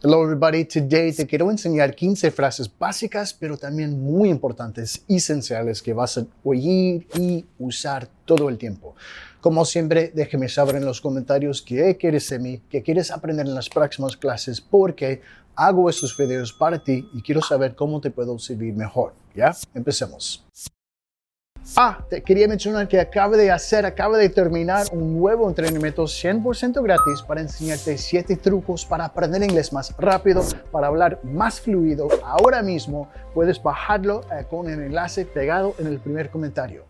Hello everybody, today te quiero enseñar 15 frases básicas, pero también muy importantes y esenciales que vas a oír y usar todo el tiempo. Como siempre, déjeme saber en los comentarios qué quieres de mí, qué quieres aprender en las próximas clases, porque hago estos videos para ti y quiero saber cómo te puedo servir mejor. ¿Ya? Empecemos. Te quería mencionar que acabo de terminar un nuevo entrenamiento 100% gratis para enseñarte 7 trucos para aprender inglés más rápido, para hablar más fluido. Ahora mismo puedes bajarlo con el enlace pegado en el primer comentario.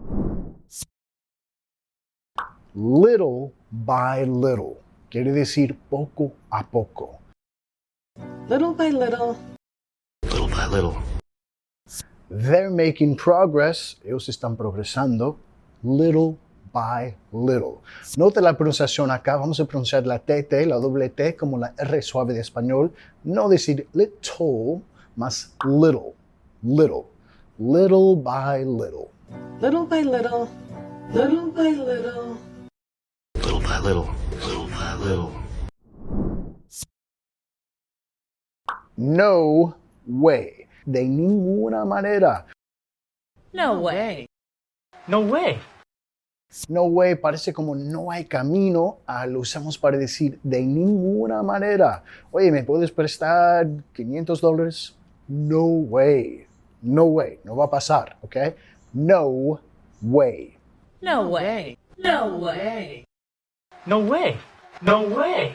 Little by little quiere decir poco a poco. Little by little. Little by little. They're making progress. Ellos están progresando. Little by little. Nota la pronunciación acá. Vamos a pronunciar la TT, la doble T, como la R suave de español. No decir little, más little. Little. Little by little. Little by little. Little by little. Little by little. Little by little. No way. De ninguna manera. No way. No way. No way parece como no hay camino. Lo usamos para decir de ninguna manera. Oye, ¿me puedes prestar $500? No way. No way. No va a pasar, ¿ok? No way. No way. No way. No way. No way.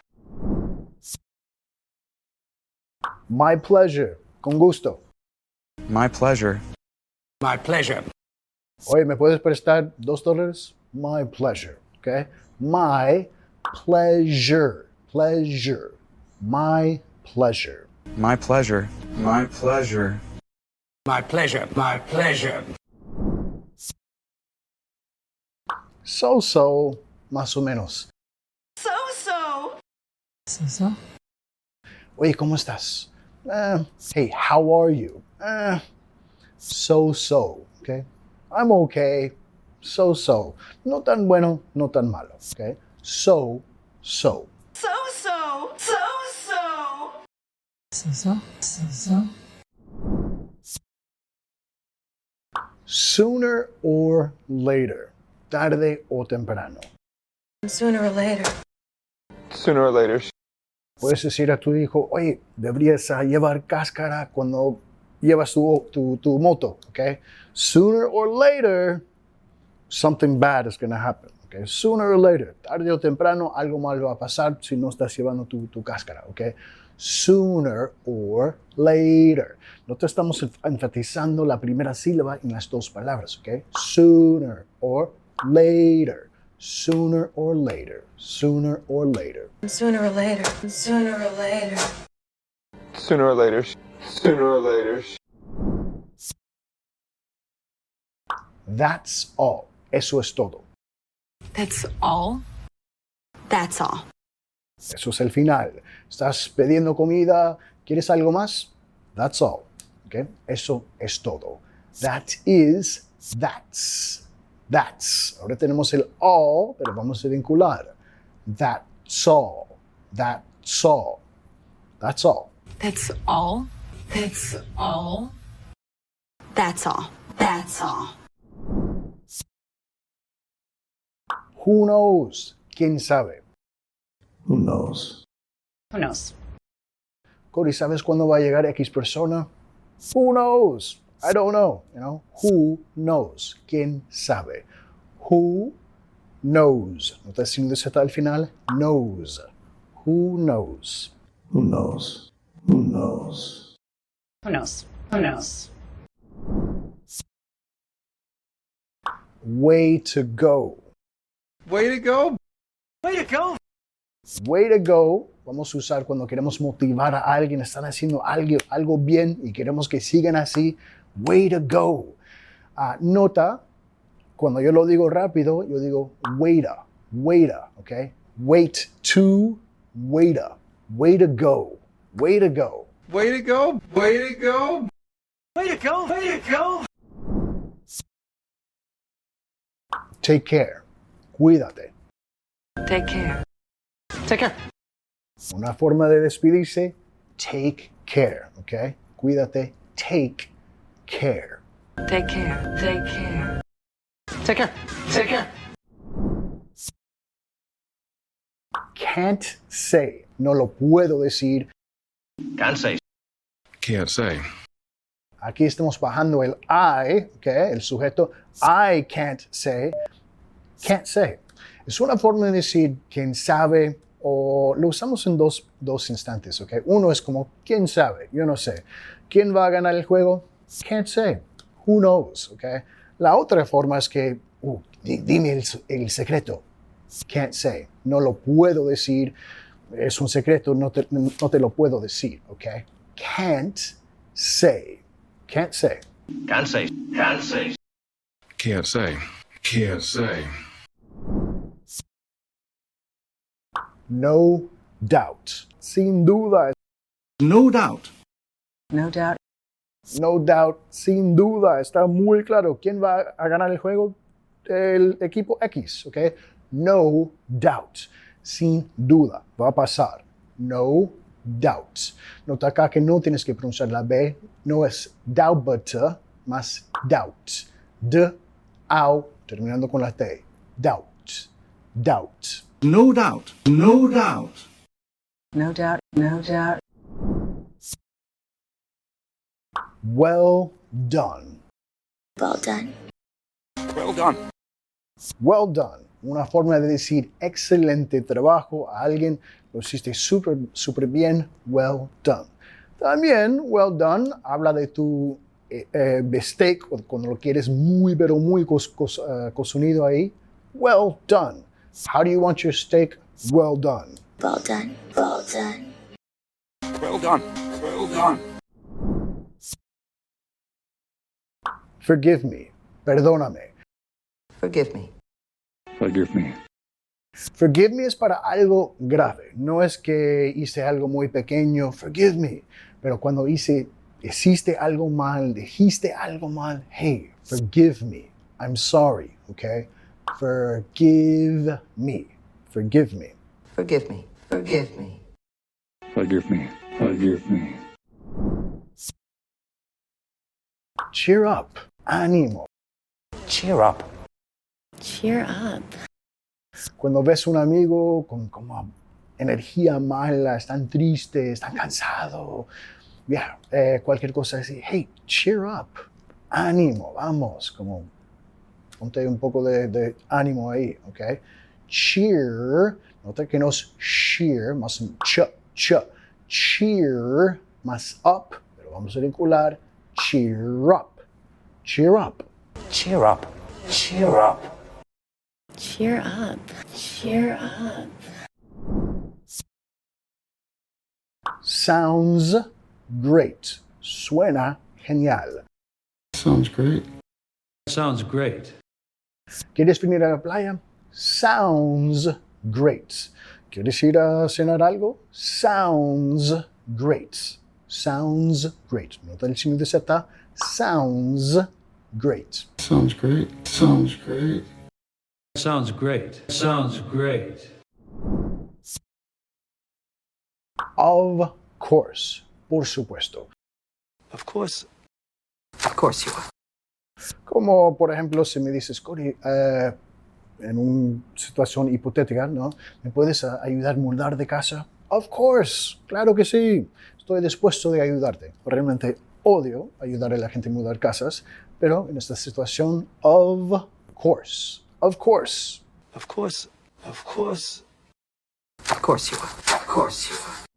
My pleasure. Con gusto. My pleasure. My pleasure. Oye, ¿me puedes prestar $2? My pleasure, ¿ok? My pleasure. Pleasure. My pleasure. My pleasure. My pleasure. My pleasure. My pleasure. So, más o menos. So. Oye, ¿cómo estás? Hey, how are you? So, okay? I'm okay. So. No tan bueno, no tan malo, okay? So. So. Sooner or later. Tarde o temprano. Sooner or later. Sooner or later. Puedes decir a tu hijo, oye, deberías llevar cáscara cuando llevas tu moto, okay? Sooner or later, something bad is going to happen, okay? Sooner or later, tarde o temprano, algo mal va a pasar si no estás llevando tu cáscara, okay? Sooner or later. No te estamos enfatizando la primera sílaba en las dos palabras, okay? Sooner or later. Sooner or later. Sooner or later. Sooner or later. Sooner or later. Sooner or later. Sooner or later. That's all. Eso es todo. That's all? That's all. Eso es el final. ¿Estás pidiendo comida? ¿Quieres algo más? That's all. Okay? Eso es todo. That is, that's. That's. Ahora tenemos el all, pero vamos a vincular. That's all. That's all. That's all. That's all? That's all? That's all. That's all. Who knows? ¿Quién sabe? Who knows? Who knows? Cody, ¿sabes cuándo va a llegar X persona? Who knows? I don't know. Who knows? ¿Quién sabe? Who knows? ¿No está haciendo Z al final? Knows. Who knows? Who knows? Who knows? Who knows? Who knows? Way to go. Way to go. Way to go. Way to go. Vamos a usar cuando queremos motivar a alguien, están haciendo algo bien y queremos que sigan así. Way to go. Nota, cuando yo lo digo rápido, yo digo waita, ¿ok? Wait to, waita. Way to go. Way to go. Way to go. Way to go. Way to go. Way to go. Take care. Cuídate. Take care. Take care. Una forma de despedirse, take care, ¿ok? Cuídate, take care. Take care. Take care. Take care. Take care. Can't say, no lo puedo decir. Can't say. Can't say. Aquí estamos bajando el I, ¿ok? El sujeto, I can't say. Can't say. Es una forma de decir quién sabe, o lo usamos en dos instantes, ¿ok? Uno es como, ¿quién sabe? Yo no sé. ¿Quién va a ganar el juego? Can't say. Who knows, ¿ok? La otra forma es que, dime el secreto. Can't say. No lo puedo decir. Es un secreto, no te lo puedo decir, ¿ok? Can't say. Can't say. Can't say. Can't say. Can't say. Can't say. No doubt. Sin duda. No doubt. No doubt. No doubt. Sin duda. Está muy claro. ¿Quién va a ganar el juego? El equipo X, ¿ok? No doubt. Sin duda. Va a pasar. No doubt. Nota acá que no tienes que pronunciar la B. No es doubt, más doubt. Au, terminando con la T. Doubt. Doubt. No doubt. No doubt. No doubt. No doubt. Well done. Well done. Well done. Well done. Una forma de decir excelente trabajo a alguien. Lo hiciste súper bien. Well done. También, well done, habla de tu bistec, cuando lo quieres muy, pero muy cocido ahí. Well done. How do you want your steak? Well done. Well done. Well done. Well done. Well done. Forgive me. Perdóname. Forgive me. Forgive me. Forgive me es para algo grave. No es que hice algo muy pequeño. Forgive me. Pero cuando hiciste algo mal, dijiste algo mal, hey, forgive me. I'm sorry, okay? Forgive me. Forgive me. Forgive me. Forgive me. Forgive me. Forgive me. Cheer up. Ánimo. Cheer up. Cheer up. Cuando ves un amigo con como energía mala, están tristes, están cansados, cualquier cosa así, hey, cheer up, ánimo, vamos, como ponte un poco de ánimo ahí, ¿ok? Cheer, nota que no es sheer, más un cheer, más up, pero vamos a vincular, cheer up, cheer up. Cheer up. Cheer up. Cheer up. Cheer up. Sounds great. Suena genial. Sounds great. Sounds great. ¿Quieres venir a la playa? Sounds great. ¿Quieres ir a cenar algo? Sounds great. Sounds great. Nota el signo de Z. Sounds great. Sounds great. Sounds great. Sounds great. Sounds great. Of course. Por supuesto. Of course. Of course you are. Como, por ejemplo, si me dices, Cory, en una situación hipotética, ¿no? ¿Me puedes ayudar a mudar de casa? Of course. Claro que sí. Estoy dispuesto de ayudarte. Realmente odio ayudar a la gente a mudar casas, pero en esta situación, of course. Of course. Of course. Of course. Of course you are. Of course you are.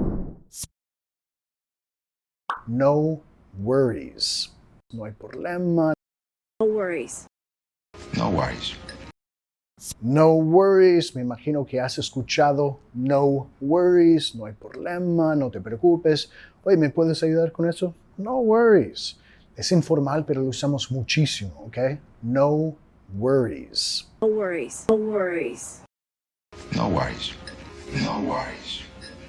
No worries. No hay problema. No worries. No worries. No worries. Me imagino que has escuchado no worries. No hay problema. No te preocupes. Oye, ¿me puedes ayudar con eso? No worries. Es informal, pero lo usamos muchísimo, ¿ok? No worries. No worries. No worries. No worries. No worries.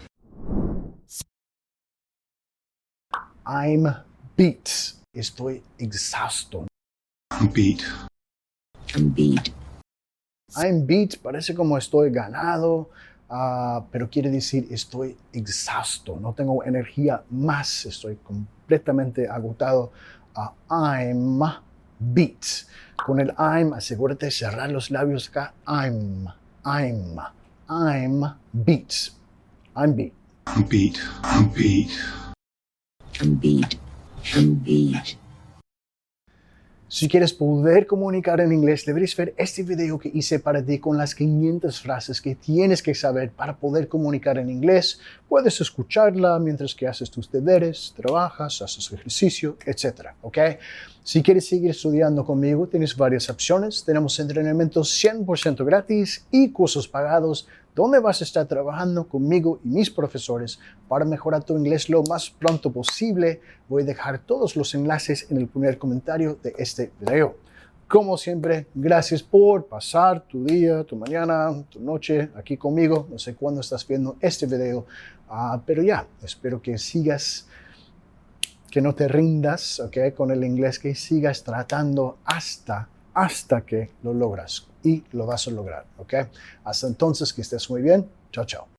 I'm beat. Estoy exhausto. Beat. I'm beat. I'm beat parece como estoy ganado. pero quiere decir estoy exhausto, no tengo energía más, estoy completamente agotado. I'm beat. Con el I'm, asegúrate de cerrar los labios acá. I'm beat. I'm beat. I'm beat. I'm beat. I'm beat. I'm beat. Si quieres poder comunicar en inglés, deberías ver este video que hice para ti con las 500 frases que tienes que saber para poder comunicar en inglés. Puedes escucharla mientras que haces tus deberes, trabajas, haces ejercicio, etc. ¿Ok? Si quieres seguir estudiando conmigo, tienes varias opciones. Tenemos entrenamientos 100% gratis y cursos pagados donde vas a estar trabajando conmigo y mis profesores para mejorar tu inglés lo más pronto posible. Voy a dejar todos los enlaces en el primer comentario de este video. Como siempre, gracias por pasar tu día, tu mañana, tu noche aquí conmigo. No sé cuándo estás viendo este video, pero ya, espero que sigas, que no te rindas, ¿ok? Con el inglés, que sigas tratando hasta que lo logras y lo vas a lograr, ¿ok? Hasta entonces, que estés muy bien. Chao, chao.